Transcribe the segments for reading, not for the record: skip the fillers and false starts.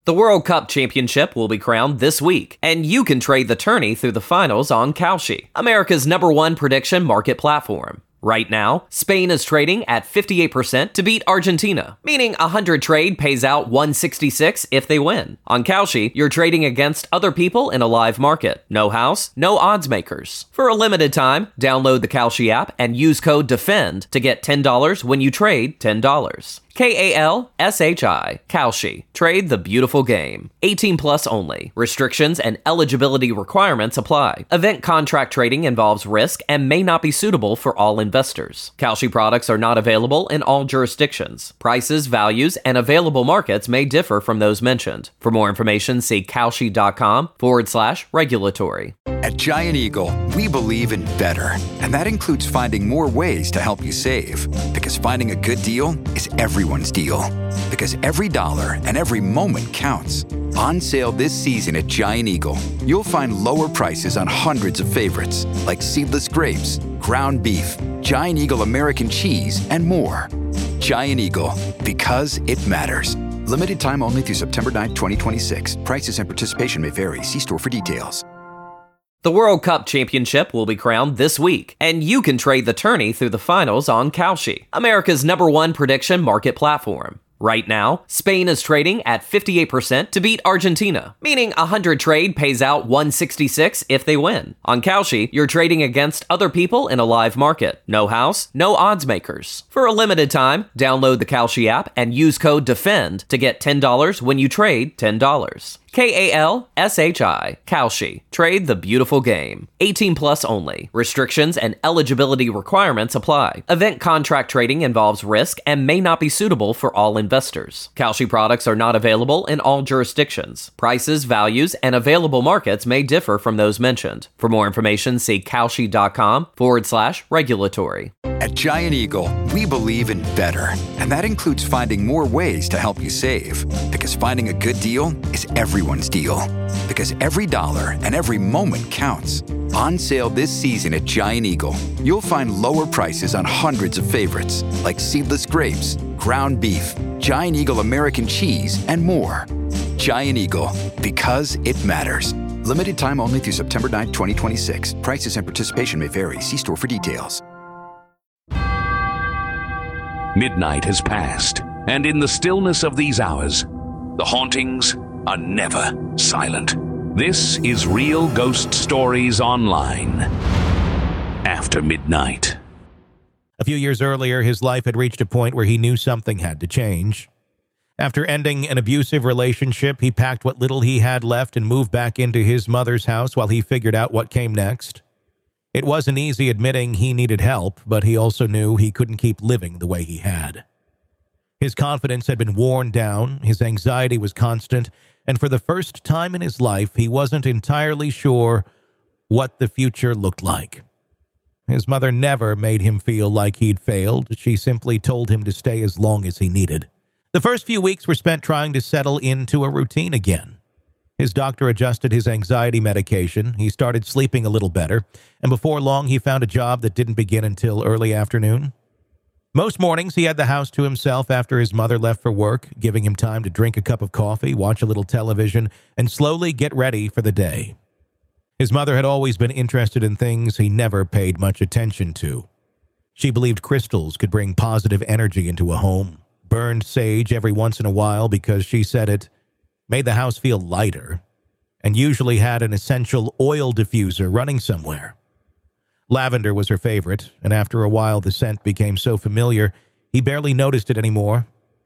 The World Cup Championship will be crowned this week, and you can trade the tourney through the finals on Kalshi, America's #1 prediction market platform. Right now, Spain is trading at 58% to beat Argentina, meaning a 100 trade pays out 166 if they win. On Kalshi, you're trading against other people in a live market. No house, no odds makers. For a limited time, download the Kalshi app and use code DEFEND to get $10 when you trade $10. Kalshi. Kalshi. Trade the beautiful game. 18 plus only. Restrictions and eligibility requirements apply. Event contract trading involves risk and may not be suitable for all investors. Kalshi products are not available in all jurisdictions. Prices, values, and available markets may differ from those mentioned. For more information, see kalshi.com/regulatory. At Giant Eagle, we believe in better, and that includes finding more ways to help you save. Because finding a good deal is everyone's deal. Because every dollar and every moment counts. On sale this season at Giant Eagle, you'll find lower prices on hundreds of favorites, like seedless grapes, ground beef, Giant Eagle American cheese, and more. Giant Eagle, because it matters. Limited time only through September 9, 2026. Prices and participation may vary. See store for details. The World Cup Championship will be crowned this week, and you can trade the tourney through the finals on Kalshi, America's #1 prediction market platform. Right now, Spain is trading at 58% to beat Argentina, meaning a 100 trade pays out 166 if they win. On Kalshi, you're trading against other people in a live market. No house, no odds makers. For a limited time, download the Kalshi app and use code DEFEND to get $10 when you trade $10. Kalshi. Kalshi. Trade the beautiful game. 18 plus only. Restrictions and eligibility requirements apply. Event contract trading involves risk and may not be suitable for all investors. Kalshi products are not available in all jurisdictions. Prices, values, and available markets may differ from those mentioned. For more information, see kalshi.com/regulatory. At Giant Eagle, we believe in better, and that includes finding more ways to help you save. Because finding a good deal is everyone's deal. Because every dollar and every moment counts. On sale this season at Giant Eagle, you'll find lower prices on hundreds of favorites, like seedless grapes, ground beef, Giant Eagle American cheese, and more. Giant Eagle, because it matters. Limited time only through September 9, 2026. Prices and participation may vary. See store for details. Midnight has passed, and in the stillness of these hours, the hauntings are never silent. This is Real Ghost Stories Online. After midnight. A few years earlier, his life had reached a point where he knew something had to change. After ending an abusive relationship, he packed what little he had left and moved back into his mother's house while he figured out what came next. It wasn't easy admitting he needed help, but he also knew he couldn't keep living the way he had. His confidence had been worn down, his anxiety was constant, and for the first time in his life, he wasn't entirely sure what the future looked like. His mother never made him feel like he'd failed. She simply told him to stay as long as he needed. The first few weeks were spent trying to settle into a routine again. His doctor adjusted his anxiety medication, he started sleeping a little better, and before long he found a job that didn't begin until early afternoon. Most mornings he had the house to himself after his mother left for work, giving him time to drink a cup of coffee, watch a little television, and slowly get ready for the day. His mother had always been interested in things he never paid much attention to. She believed crystals could bring positive energy into a home, burned sage every once in a while because she said it made the house feel lighter, and usually had an essential oil diffuser running somewhere. Lavender was her favorite, and after a while the scent became so familiar, he barely noticed it anymore.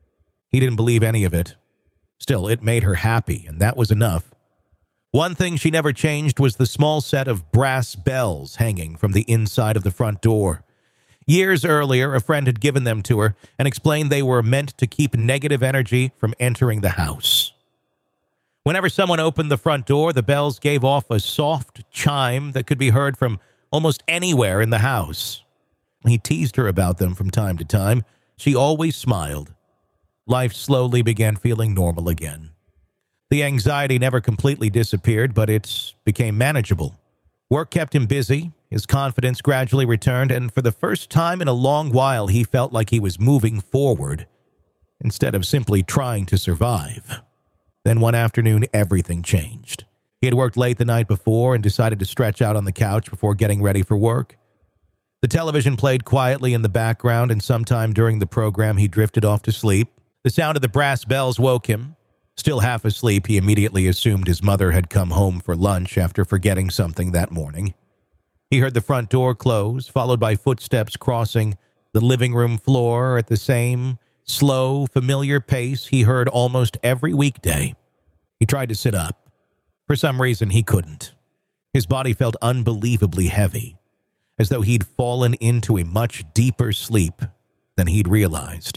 He didn't believe any of it. Still, it made her happy, and that was enough. One thing she never changed was the small set of brass bells hanging from the inside of the front door. Years earlier, a friend had given them to her and explained they were meant to keep negative energy from entering the house. Whenever someone opened the front door, the bells gave off a soft chime that could be heard from almost anywhere in the house. He teased her about them from time to time. She always smiled. Life slowly began feeling normal again. The anxiety never completely disappeared, but it became manageable. Work kept him busy, his confidence gradually returned, and for the first time in a long while, he felt like he was moving forward instead of simply trying to survive. Then one afternoon, everything changed. He had worked late the night before and decided to stretch out on the couch before getting ready for work. The television played quietly in the background, and sometime during the program, he drifted off to sleep. The sound of the brass bells woke him. Still half asleep, he immediately assumed his mother had come home for lunch after forgetting something that morning. He heard the front door close, followed by footsteps crossing the living room floor at the same slow, familiar pace he heard almost every weekday. He tried to sit up. For some reason, he couldn't. His body felt unbelievably heavy, as though he'd fallen into a much deeper sleep than he'd realized.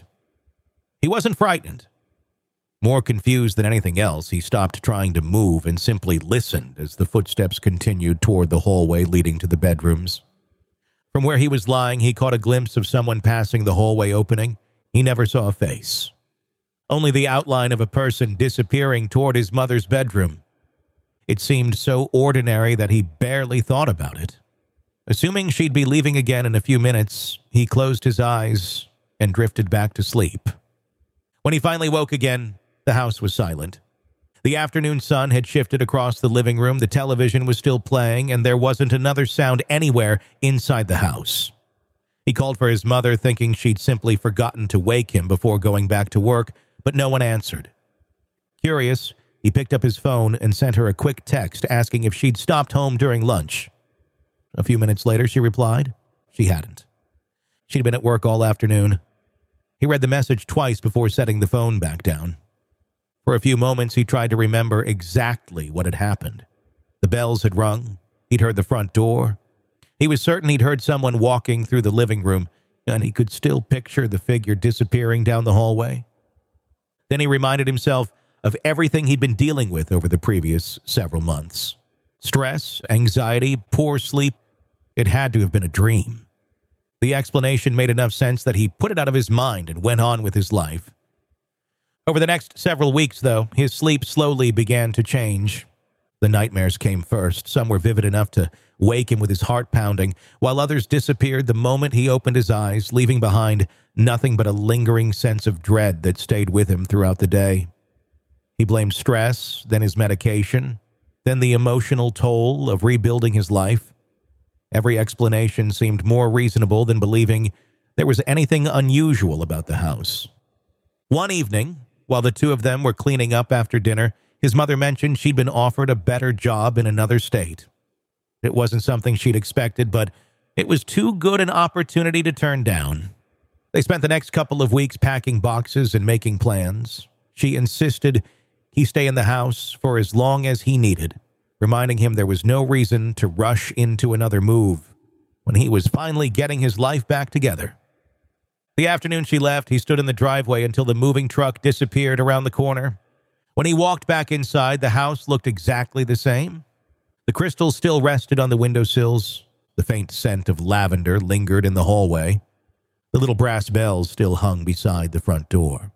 He wasn't frightened. More confused than anything else, he stopped trying to move and simply listened as the footsteps continued toward the hallway leading to the bedrooms. From where he was lying, he caught a glimpse of someone passing the hallway opening. He never saw a face. Only the outline of a person disappearing toward his mother's bedroom. It seemed so ordinary that he barely thought about it. Assuming she'd be leaving again in a few minutes, he closed his eyes and drifted back to sleep. When he finally woke again, the house was silent. The afternoon sun had shifted across the living room, the television was still playing, and there wasn't another sound anywhere inside the house. He called for his mother, thinking she'd simply forgotten to wake him before going back to work, but no one answered. Curious, he picked up his phone and sent her a quick text asking if she'd stopped home during lunch. A few minutes later, she replied, she hadn't. She'd been at work all afternoon. He read the message twice before setting the phone back down. For a few moments, he tried to remember exactly what had happened. The bells had rung. He'd heard the front door. He was certain he'd heard someone walking through the living room, and he could still picture the figure disappearing down the hallway. Then he reminded himself of everything he'd been dealing with over the previous several months. Stress, anxiety, poor sleep. It had to have been a dream. The explanation made enough sense that he put it out of his mind and went on with his life. Over the next several weeks, though, his sleep slowly began to change. The nightmares came first. Some were vivid enough to wake him with his heart pounding, while others disappeared the moment he opened his eyes, leaving behind nothing but a lingering sense of dread that stayed with him throughout the day. He blamed stress, then his medication, then the emotional toll of rebuilding his life. Every explanation seemed more reasonable than believing there was anything unusual about the house. One evening, while the two of them were cleaning up after dinner, his mother mentioned she'd been offered a better job in another state. It wasn't something she'd expected, but it was too good an opportunity to turn down. They spent the next couple of weeks packing boxes and making plans. She insisted he stay in the house for as long as he needed, reminding him there was no reason to rush into another move when he was finally getting his life back together. The afternoon she left, he stood in the driveway until the moving truck disappeared around the corner. When he walked back inside, the house looked exactly the same. The crystals still rested on the windowsills. The faint scent of lavender lingered in the hallway. The little brass bells still hung beside the front door.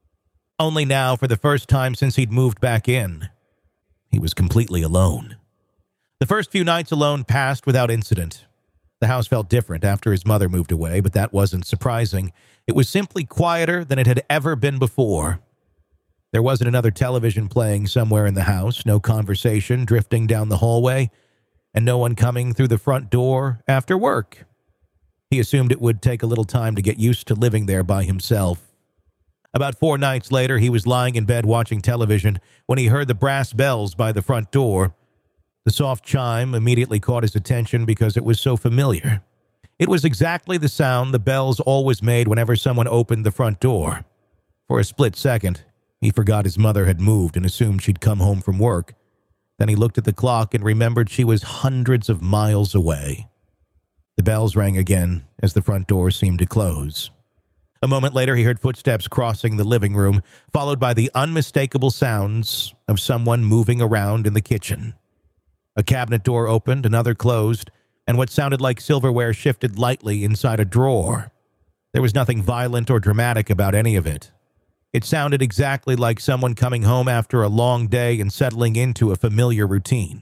Only now, for the first time since he'd moved back in, he was completely alone. The first few nights alone passed without incident. The house felt different after his mother moved away, but that wasn't surprising. It was simply quieter than it had ever been before. There wasn't another television playing somewhere in the house, no conversation drifting down the hallway, and no one coming through the front door after work. He assumed it would take a little time to get used to living there by himself. About 4 nights later, he was lying in bed watching television when he heard the brass bells by the front door. The soft chime immediately caught his attention because it was so familiar. It was exactly the sound the bells always made whenever someone opened the front door. For a split second, he forgot his mother had moved and assumed she'd come home from work. Then he looked at the clock and remembered she was hundreds of miles away. The bells rang again as the front door seemed to close. A moment later, he heard footsteps crossing the living room, followed by the unmistakable sounds of someone moving around in the kitchen. A cabinet door opened, another closed, and what sounded like silverware shifted lightly inside a drawer. There was nothing violent or dramatic about any of it. It sounded exactly like someone coming home after a long day and settling into a familiar routine.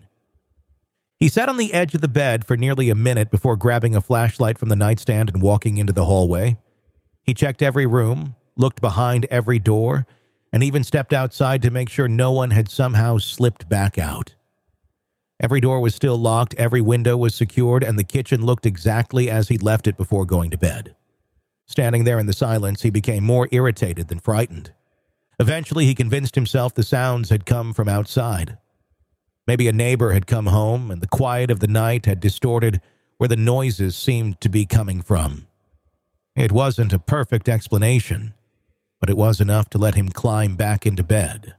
He sat on the edge of the bed for nearly a minute before grabbing a flashlight from the nightstand and walking into the hallway. He checked every room, looked behind every door, and even stepped outside to make sure no one had somehow slipped back out. Every door was still locked, every window was secured, and the kitchen looked exactly as he'd left it before going to bed. Standing there in the silence, he became more irritated than frightened. Eventually, he convinced himself the sounds had come from outside. Maybe a neighbor had come home, and the quiet of the night had distorted where the noises seemed to be coming from. It wasn't a perfect explanation, but it was enough to let him climb back into bed.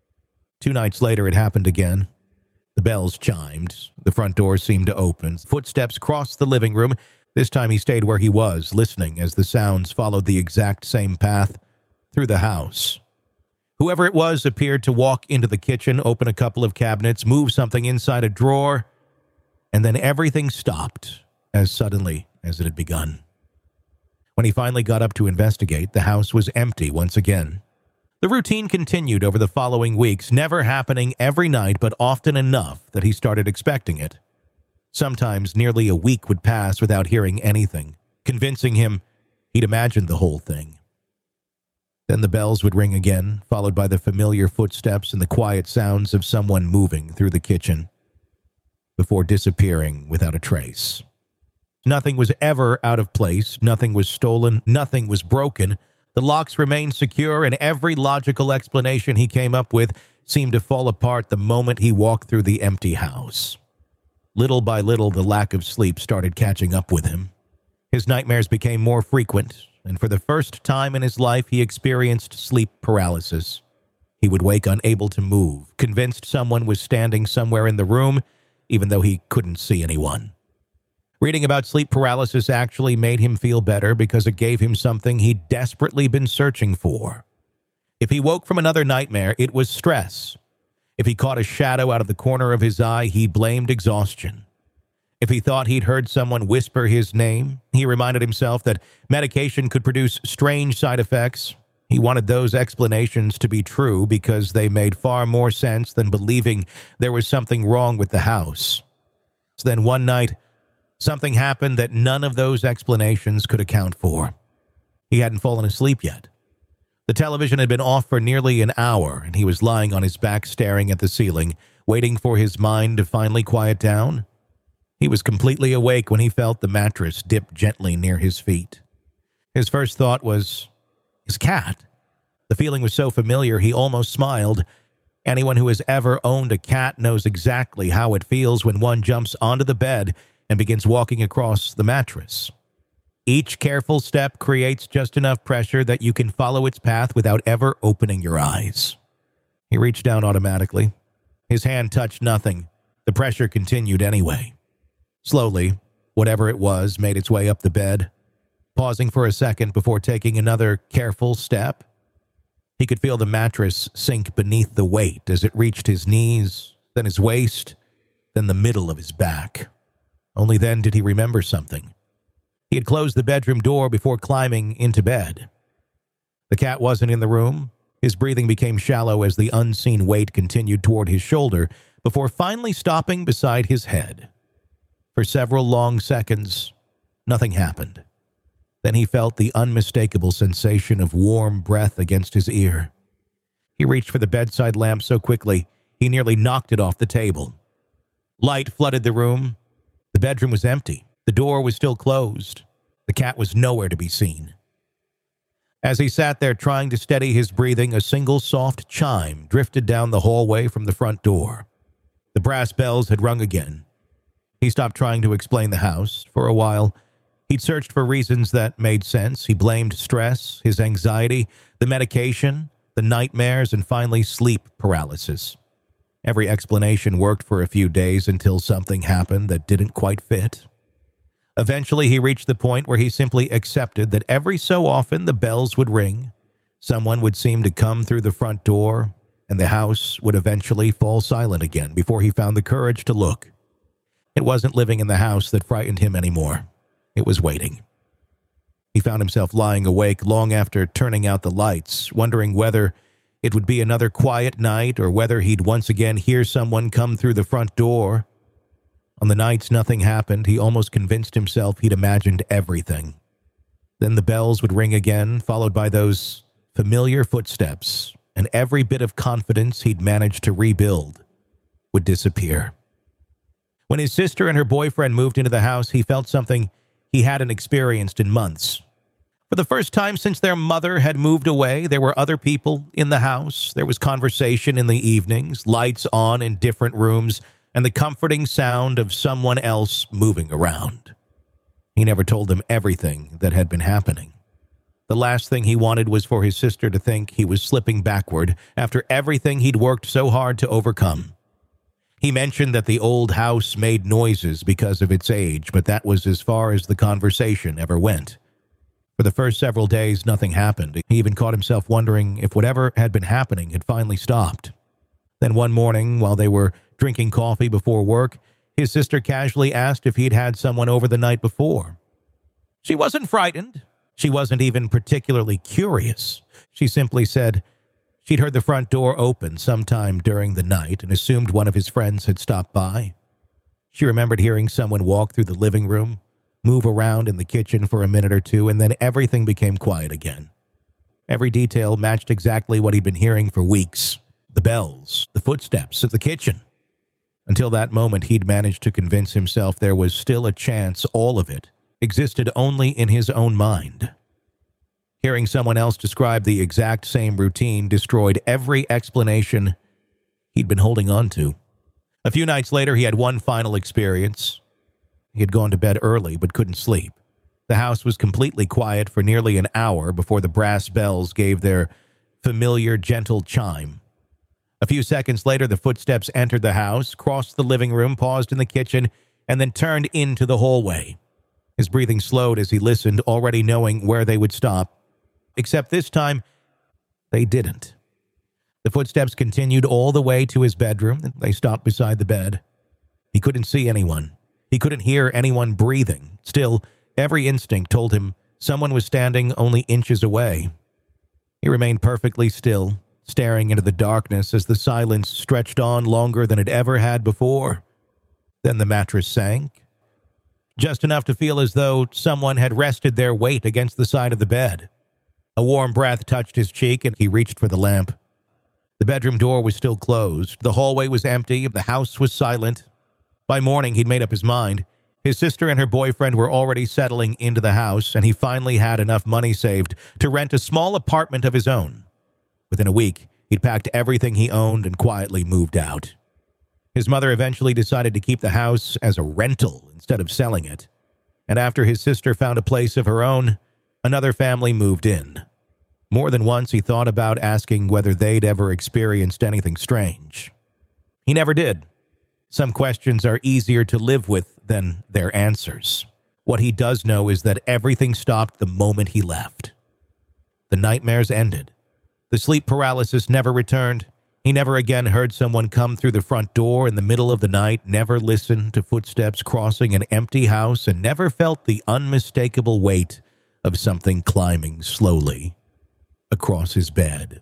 2 nights later, it happened again. The bells chimed. The front door seemed to open. Footsteps crossed the living room. This time he stayed where he was, listening as the sounds followed the exact same path through the house. Whoever it was appeared to walk into the kitchen, open a couple of cabinets, move something inside a drawer, and then everything stopped as suddenly as it had begun. When he finally got up to investigate, the house was empty once again. The routine continued over the following weeks, never happening every night, but often enough that he started expecting it. Sometimes nearly a week would pass without hearing anything, convincing him he'd imagined the whole thing. Then the bells would ring again, followed by the familiar footsteps and the quiet sounds of someone moving through the kitchen, before disappearing without a trace. Nothing was ever out of place, nothing was stolen, nothing was broken. The locks remained secure, and every logical explanation he came up with seemed to fall apart the moment he walked through the empty house. Little by little, the lack of sleep started catching up with him. His nightmares became more frequent, and for the first time in his life, he experienced sleep paralysis. He would wake unable to move, convinced someone was standing somewhere in the room, even though he couldn't see anyone. Reading about sleep paralysis actually made him feel better because it gave him something he'd desperately been searching for. If he woke from another nightmare, it was stress. If he caught a shadow out of the corner of his eye, he blamed exhaustion. If he thought he'd heard someone whisper his name, he reminded himself that medication could produce strange side effects. He wanted those explanations to be true because they made far more sense than believing there was something wrong with the house. So then one night, something happened that none of those explanations could account for. He hadn't fallen asleep yet. The television had been off for nearly an hour, and he was lying on his back staring at the ceiling, waiting for his mind to finally quiet down. He was completely awake when he felt the mattress dip gently near his feet. His first thought was, his cat. The feeling was so familiar he almost smiled. Anyone who has ever owned a cat knows exactly how it feels when one jumps onto the bed and begins walking across the mattress. Each careful step creates just enough pressure that you can follow its path without ever opening your eyes. He reached down automatically. His hand touched nothing. The pressure continued anyway. Slowly, whatever it was made its way up the bed, pausing for a second before taking another careful step. He could feel the mattress sink beneath the weight as it reached his knees, then his waist, then the middle of his back. Only then did he remember something. He had closed the bedroom door before climbing into bed. The cat wasn't in the room. His breathing became shallow as the unseen weight continued toward his shoulder before finally stopping beside his head. For several long seconds, nothing happened. Then he felt the unmistakable sensation of warm breath against his ear. He reached for the bedside lamp so quickly, he nearly knocked it off the table. Light flooded the room. The bedroom was empty. The door was still closed. The cat was nowhere to be seen. As he sat there trying to steady his breathing, a single soft chime drifted down the hallway from the front door. The brass bells had rung again. He stopped trying to explain the house. For a while, he'd searched for reasons that made sense. He blamed stress, his anxiety, the medication, the nightmares, and finally sleep paralysis. Every explanation worked for a few days until something happened that didn't quite fit. Eventually, he reached the point where he simply accepted that every so often the bells would ring, someone would seem to come through the front door, and the house would eventually fall silent again before he found the courage to look. It wasn't living in the house that frightened him anymore. It was waiting. He found himself lying awake long after turning out the lights, wondering whether it would be another quiet night or whether he'd once again hear someone come through the front door. On the nights nothing happened, he almost convinced himself he'd imagined everything. Then the bells would ring again, followed by those familiar footsteps, and every bit of confidence he'd managed to rebuild would disappear. When his sister and her boyfriend moved into the house, he felt something he hadn't experienced in months. For the first time since their mother had moved away, there were other people in the house. There was conversation in the evenings, lights on in different rooms, and the comforting sound of someone else moving around. He never told them everything that had been happening. The last thing he wanted was for his sister to think he was slipping backward after everything he'd worked so hard to overcome. He mentioned that the old house made noises because of its age, but that was as far as the conversation ever went. For the first several days, nothing happened. He even caught himself wondering if whatever had been happening had finally stopped. Then one morning, while they were drinking coffee before work, his sister casually asked if he'd had someone over the night before. She wasn't frightened. She wasn't even particularly curious. She simply said she'd heard the front door open sometime during the night and assumed one of his friends had stopped by. She remembered hearing someone walk through the living room, move around in the kitchen for a minute or two, and then everything became quiet again. Every detail matched exactly what he'd been hearing for weeks. The bells, the footsteps of the kitchen. Until that moment, he'd managed to convince himself there was still a chance all of it existed only in his own mind. Hearing someone else describe the exact same routine destroyed every explanation he'd been holding on to. A few nights later, he had one final experience. He had gone to bed early but couldn't sleep. The house was completely quiet for nearly an hour before the brass bells gave their familiar, gentle chime. A few seconds later, the footsteps entered the house, crossed the living room, paused in the kitchen, and then turned into the hallway. His breathing slowed as he listened, already knowing where they would stop. Except this time, they didn't. The footsteps continued all the way to his bedroom. They stopped beside the bed. He couldn't see anyone. He couldn't hear anyone breathing. Still, every instinct told him someone was standing only inches away. He remained perfectly still, staring into the darkness as the silence stretched on longer than it ever had before. Then the mattress sank, just enough to feel as though someone had rested their weight against the side of the bed. A warm breath touched his cheek, and he reached for the lamp. The bedroom door was still closed. The hallway was empty. The house was silent. By morning, he'd made up his mind. His sister and her boyfriend were already settling into the house, and he finally had enough money saved to rent a small apartment of his own. Within a week, he'd packed everything he owned and quietly moved out. His mother eventually decided to keep the house as a rental instead of selling it. And after his sister found a place of her own, another family moved in. More than once, he thought about asking whether they'd ever experienced anything strange. He never did. Some questions are easier to live with than their answers. What he does know is that everything stopped the moment he left. The nightmares ended. The sleep paralysis never returned. He never again heard someone come through the front door in the middle of the night, never listened to footsteps crossing an empty house, and never felt the unmistakable weight of something climbing slowly across his bed.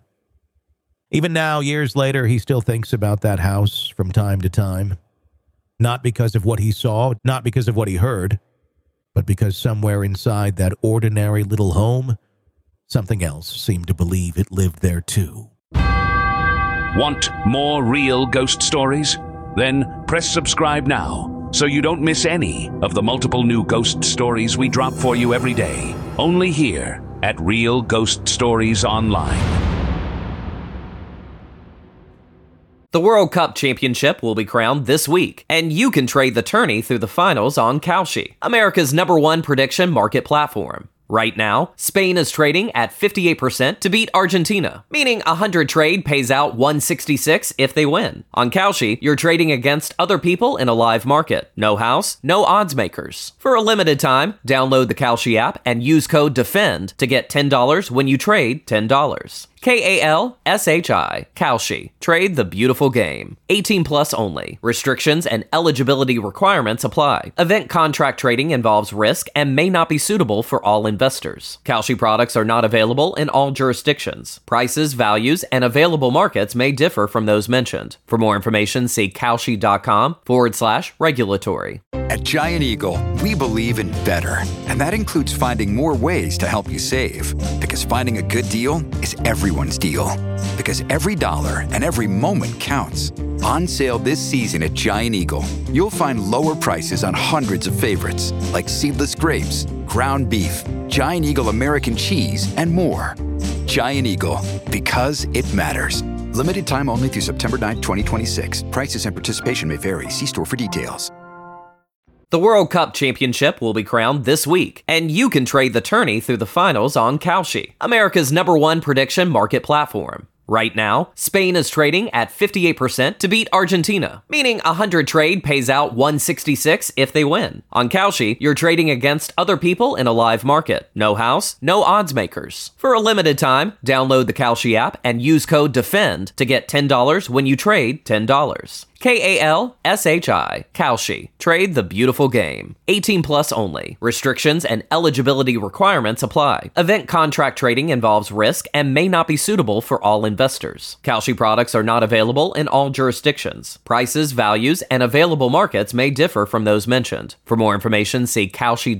Even now, years later, he still thinks about that house from time to time. Not because of what he saw, not because of what he heard, but because somewhere inside that ordinary little home, something else seemed to believe it lived there too. Want more real ghost stories? Then press subscribe now so you don't miss any of the multiple new ghost stories we drop for you every day. Only here at Real Ghost Stories Online. The World Cup Championship will be crowned this week, and you can trade the tourney through the finals on Kalshi, America's #1 prediction market platform. Right now, Spain is trading at 58% to beat Argentina, meaning 100 trade pays out 166 if they win. On Kalshi, you're trading against other people in a live market. No house, no odds makers. For a limited time, download the Kalshi app and use code DEFEND to get $10 when you trade $10. Kalshi. Kalshi. Trade the beautiful game. 18 plus only. Restrictions and eligibility requirements apply. Event contract trading involves risk and may not be suitable for all investors. Kalshi products are not available in all jurisdictions. Prices, values, and available markets may differ from those mentioned. For more information, see kalshi.com/regulatory. At Giant Eagle, we believe in better, and that includes finding more ways to help you save. Because finding a good deal is everything everyone's deal. Because every dollar and every moment counts. On sale this season at Giant Eagle, you'll find lower prices on hundreds of favorites like seedless grapes, ground beef, Giant Eagle American cheese, and more. Giant Eagle, because it matters. Limited time only through September 9, 2026. Prices and participation may vary. See store for details. The World Cup Championship will be crowned this week, and you can trade the tourney through the finals on Kalshi, America's #1 prediction market platform. Right now, Spain is trading at 58% to beat Argentina, meaning 100 trade pays out 166 if they win. On Kalshi, you're trading against other people in a live market. No house, no odds makers. For a limited time, download the Kalshi app and use code DEFEND to get $10 when you trade $10. Kalshi, Kalshi. Trade the beautiful game. 18 plus only. Restrictions and eligibility requirements apply. Event contract trading involves risk and may not be suitable for all investors. Kalshi products are not available in all jurisdictions. Prices, values, and available markets may differ from those mentioned. For more information, see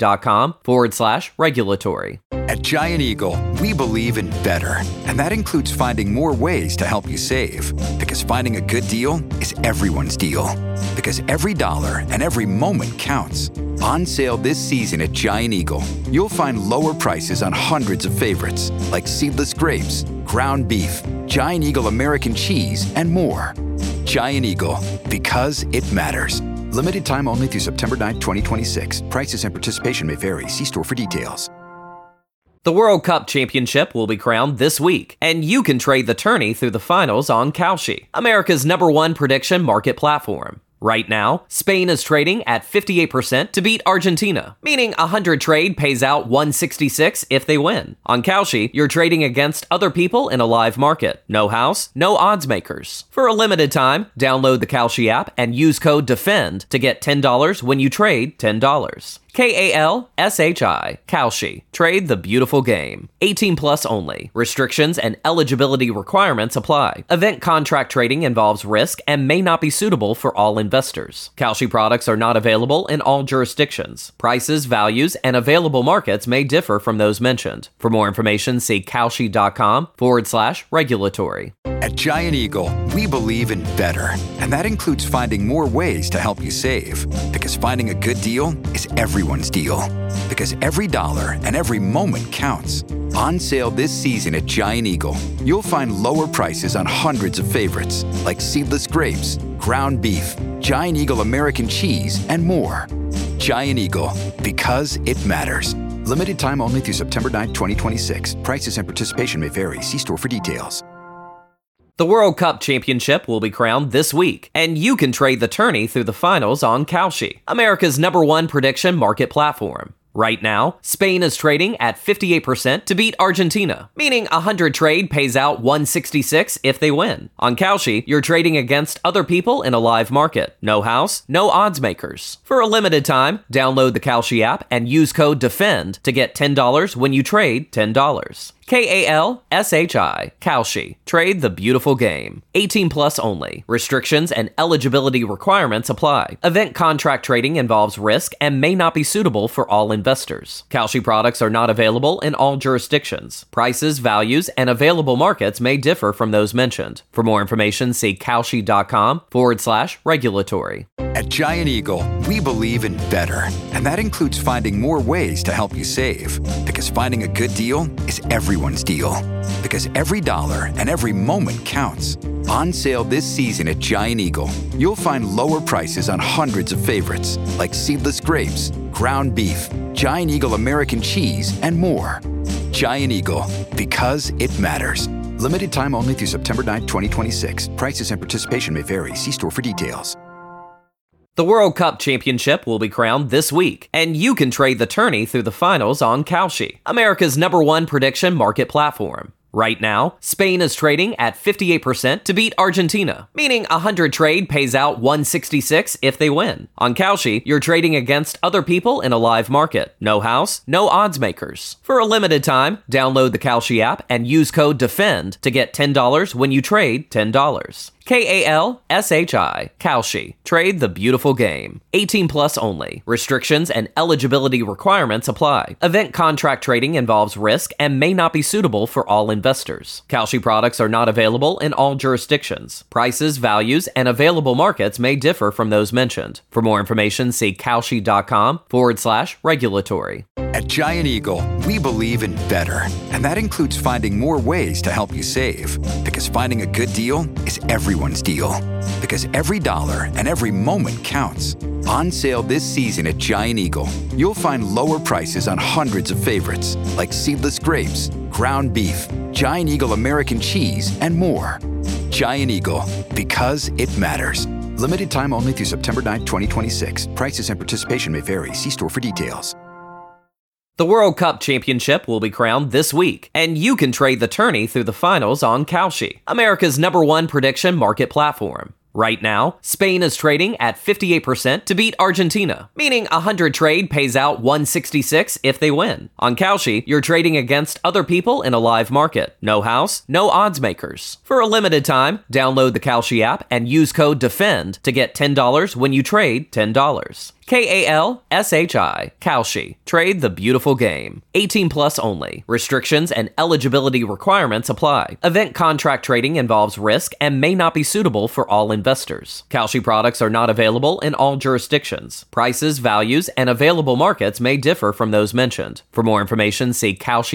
Kalshi.com/regulatory. At Giant Eagle, we believe in better. And that includes finding more ways to help you save. Because finding a good deal is everyone's deal. Because every dollar and every moment counts. On sale this season at Giant Eagle, you'll find lower prices on hundreds of favorites like seedless grapes, ground beef, Giant Eagle American cheese, and more. Giant Eagle, because it matters. Limited time only through September 9, 2026. Prices and participation may vary. See store for details. The World Cup Championship will be crowned this week, and you can trade the tourney through the finals on Kalshi, America's #1 prediction market platform. Right now, Spain is trading at 58% to beat Argentina, meaning 100 trade pays out 166 if they win. On Kalshi, you're trading against other people in a live market. No house, no odds makers. For a limited time, download the Kalshi app and use code DEFEND to get $10 when you trade $10. Kalshi, Kalshi. Trade the beautiful game. 18 plus only. Restrictions and eligibility requirements apply. Event contract trading involves risk and may not be suitable for all investors. Kalshi products are not available in all jurisdictions. Prices, values, and available markets may differ from those mentioned. For more information, see Kalshi.com/regulatory. At Giant Eagle, we believe in better. And that includes finding more ways to help you save. Because finding a good deal is everyone's deal. Because every dollar and every moment counts. On sale this season at Giant Eagle, you'll find lower prices on hundreds of favorites like seedless grapes, ground beef, Giant Eagle American cheese, and more. Giant Eagle, because it matters. Limited time only through September 9, 2026. Prices and participation may vary. See store for details. The World Cup Championship will be crowned this week, and you can trade the tourney through the finals on Kalshi, America's #1 prediction market platform. Right now, Spain is trading at 58% to beat Argentina, meaning 100 trade pays out 166 if they win. On Kalshi, you're trading against other people in a live market. No house, no odds makers. For a limited time, download the Kalshi app and use code DEFEND to get $10 when you trade $10. Kalshi, Kalshi. Trade the beautiful game. 18 plus only. Restrictions and eligibility requirements apply. Event contract trading involves risk and may not be suitable for all investors. Kalshi products are not available in all jurisdictions. Prices, values, and available markets may differ from those mentioned. For more information, see Kalshi.com/regulatory. At Giant Eagle, we believe in better. And that includes finding more ways to help you save. Because finding a good deal is everyone's deal. Because every dollar and every moment counts. On sale this season at Giant Eagle, you'll find lower prices on hundreds of favorites like seedless grapes, ground beef, Giant Eagle American cheese, and more. Giant Eagle, because it matters. Limited time only through September 9, 2026. Prices and participation may vary. See store for details. The World Cup Championship will be crowned this week, and you can trade the tourney through the finals on Kalshi, America's #1 prediction market platform. Right now, Spain is trading at 58% to beat Argentina, meaning 100 trade pays out 166 if they win. On Kalshi, you're trading against other people in a live market. No house, no odds makers. For a limited time, download the Kalshi app and use code DEFEND to get $10 when you trade $10. Kalshi. Kalshi. Trade the beautiful game. 18 plus only. Restrictions and eligibility requirements apply. Event contract trading involves risk and may not be suitable for all investors. Kalshi products are not available in all jurisdictions. Prices, values, and available markets may differ from those mentioned. For more information, see Kalshi.com/regulatory. At Giant Eagle, we believe in better, and that includes finding more ways to help you save. Because finding a good deal is everyone's deal. Because every dollar and every moment counts. On sale this season at Giant Eagle, you'll find lower prices on hundreds of favorites, like seedless grapes, ground beef, Giant Eagle American cheese, and more. Giant Eagle, because it matters. Limited time only through September 9, 2026. Prices and participation may vary. See store for details. The World Cup Championship will be crowned this week, and you can trade the tourney through the finals on Kalshi, America's #1 prediction market platform. Right now, Spain is trading at 58% to beat Argentina, meaning 100 trade pays out 166 if they win. On Kalshi, you're trading against other people in a live market. No house, no odds makers. For a limited time, download the Kalshi app and use code DEFEND to get $10 when you trade $10. Kalshi. Kalshi. Trade the beautiful game. 18 plus only. Restrictions and eligibility requirements apply. Event contract trading involves risk and may not be suitable for all investors. Kalshi products are not available in all jurisdictions. Prices, values, and available markets may differ from those mentioned. For more information, see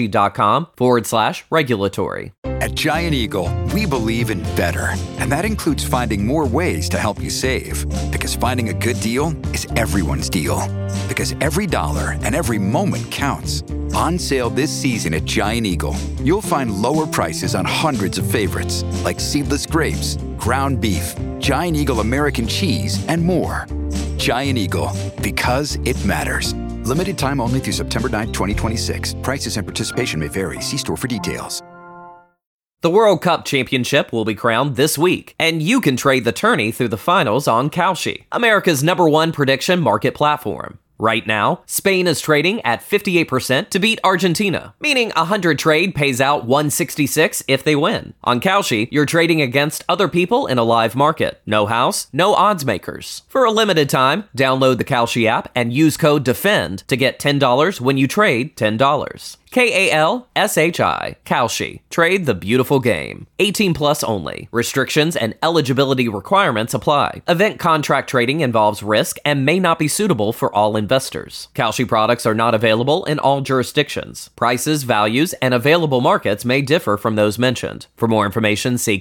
Kalshi.com/regulatory. At Giant Eagle, we believe in better, and that includes finding more ways to help you save. Because finding a good deal is everyone's deal. Because every dollar and every moment counts. On sale this season at Giant Eagle, you'll find lower prices on hundreds of favorites, like seedless grapes, ground beef, Giant Eagle American cheese, and more. Giant Eagle, because it matters. Limited time only through September 9, 2026. Prices and participation may vary. See store for details. The World Cup Championship will be crowned this week, and you can trade the tourney through the finals on Kalshi, America's #1 prediction market platform. Right now, Spain is trading at 58% to beat Argentina, meaning 100 trade pays out 166 if they win. On Kalshi, you're trading against other people in a live market. No house, no odds makers. For a limited time, download the Kalshi app and use code DEFEND to get $10 when you trade $10. Kalshi. Kalshi. Trade the beautiful game. 18 plus only. Restrictions and eligibility requirements apply. Event contract trading involves risk and may not be suitable for all investors. Kalshi products are not available in all jurisdictions. Prices, values, and available markets may differ from those mentioned. For more information, see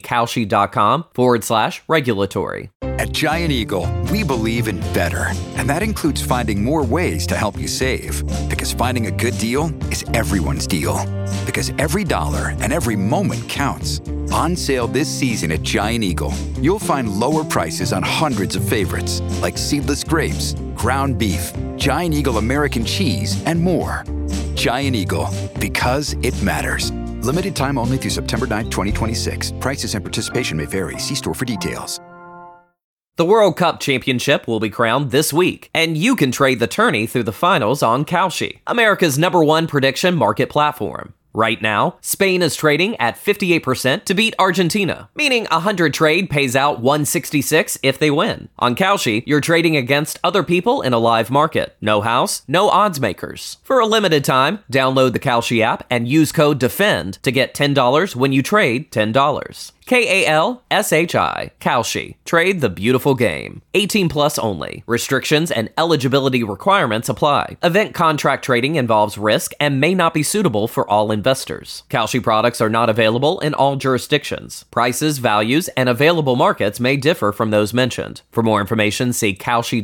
Kalshi.com/regulatory. At Giant Eagle, we believe in better, and that includes finding more ways to help you save. Because finding a good deal is everyone's deal. Because every dollar and every moment counts. On sale this season at Giant Eagle, you'll find lower prices on hundreds of favorites, like seedless grapes, ground beef, Giant Eagle American cheese, and more. Giant Eagle, because it matters. Limited time only through September 9, 2026. Prices and participation may vary. See store for details. The World Cup Championship will be crowned this week, and you can trade the tourney through the finals on Kalshi, America's #1 prediction market platform. Right now, Spain is trading at 58% to beat Argentina, meaning 100 trade pays out 166 if they win. On Kalshi, you're trading against other people in a live market. No house, no odds makers. For a limited time, download the Kalshi app and use code DEFEND to get $10 when you trade $10. Kalshi. Kalshi. Trade the beautiful game. 18 plus only. Restrictions and eligibility requirements apply. Event contract trading involves risk and may not be suitable for all investors. Kalshi products are not available in all jurisdictions. Prices, values, and available markets may differ from those mentioned. For more information, see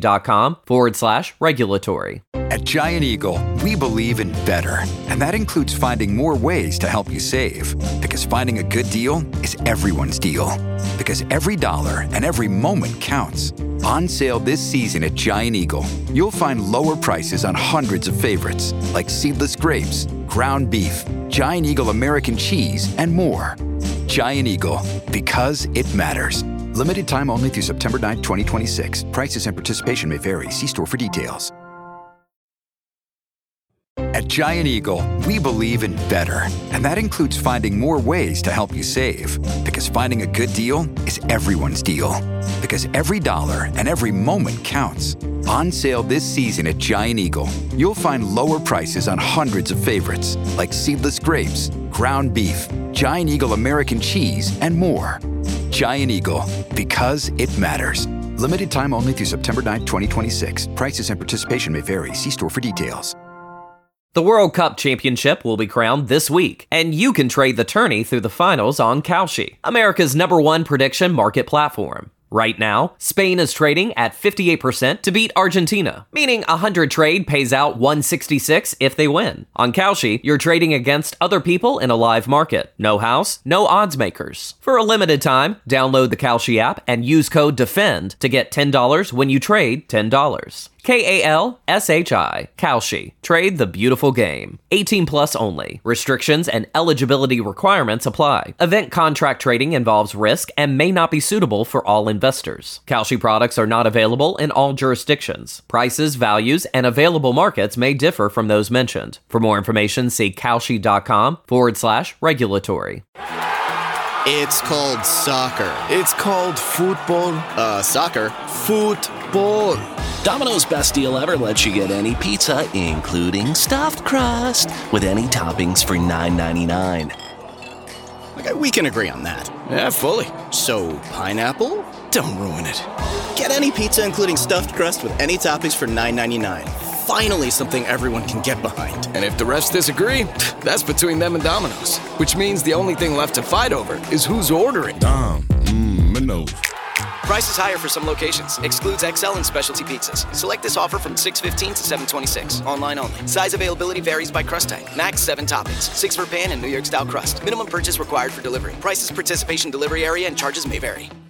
Kalshi.com/regulatory. At Giant Eagle, we believe in better, and that includes finding more ways to help you save. Because finding a good deal is everyone's deal. Because every dollar and every moment counts. On sale this season at Giant Eagle, you'll find lower prices on hundreds of favorites, like seedless grapes, ground beef, Giant Eagle American cheese, and more. Giant Eagle, because it matters. Limited time only through September 9, 2026. Prices and participation may vary. See store for details. At Giant Eagle, we believe in better, and that includes finding more ways to help you save. Because finding a good deal is everyone's deal. Because every dollar and every moment counts. On sale this season at Giant Eagle, you'll find lower prices on hundreds of favorites, like seedless grapes, ground beef, Giant Eagle American cheese, and more. Giant Eagle, because it matters. Limited time only through September 9, 2026. Prices and participation may vary. See store for details. The World Cup Championship will be crowned this week, and you can trade the tourney through the finals on Kalshi, America's #1 prediction market platform. Right now, Spain is trading at 58% to beat Argentina, meaning 100 trade pays out 166 if they win. On Kalshi, you're trading against other people in a live market. No house, no odds makers. For a limited time, download the Kalshi app and use code DEFEND to get $10 when you trade $10. Kalshi, Kalshi. Trade the beautiful game. 18 plus only. Restrictions and eligibility requirements apply. Event contract trading involves risk and may not be suitable for all investors. Kalshi products are not available in all jurisdictions. Prices, values, and available markets may differ from those mentioned. For more information, see kalshi.com/regulatory. It's called soccer. It's called football. Soccer. Football. Domino's Best Deal Ever lets you get any pizza, including stuffed crust, with any toppings for $9.99. Okay, we can agree on that. Yeah, fully. So, pineapple? Don't ruin it. Get any pizza, including stuffed crust, with any toppings for $9.99. Finally, something everyone can get behind. And if the refs disagree, that's between them and Domino's. Which means the only thing left to fight over is who's ordering. Domino's. Price is higher for some locations. Excludes XL and specialty pizzas. Select this offer from 6/15 to 7/26. Online only. Size availability varies by crust type. Max 7 toppings. 6 for pan and New York style crust. Minimum purchase required for delivery. Prices, participation, delivery area, and charges may vary.